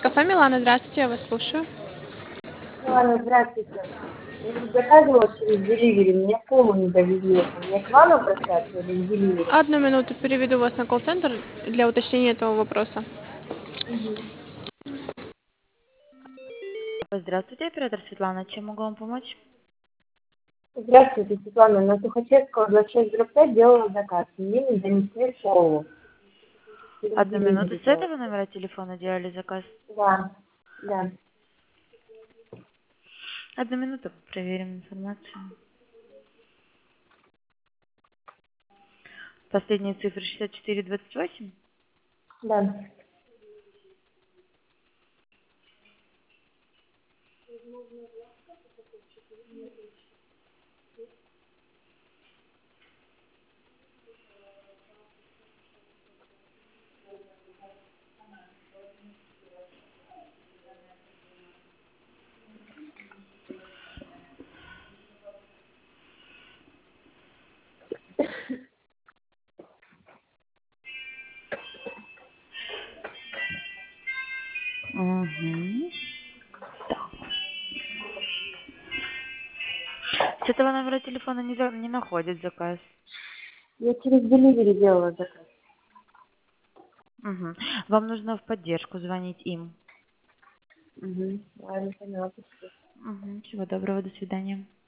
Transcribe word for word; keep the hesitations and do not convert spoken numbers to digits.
кафе Милана, здравствуйте, я вас слушаю. Ладно, здравствуйте. Я тут заказывала через Delivery, мне колу не довезли. Это мне к вам обращаться или в Delivery? Одну минуту, переведу вас на колл-центр для уточнения этого вопроса. Угу. Здравствуйте, оператор Светлана. Чем могу вам помочь? Здравствуйте, Светлана. На Тухачевского двадцать шесть дробь пять делала заказ. Мне не донесли колу. Через Одну минуту. Delivery С делала. этого номера телефона делали заказ? Да, да. Одну минуту. Проверим информацию. Последние цифры шестьдесят четыре двадцать восемь. Да. Угу. С этого номера телефона не, за- не находит заказ. Я через Delivery делала заказ. Угу. Вам нужно в поддержку звонить им. Угу. Ладно, поняла. Спасибо. Угу. Всего доброго, до свидания.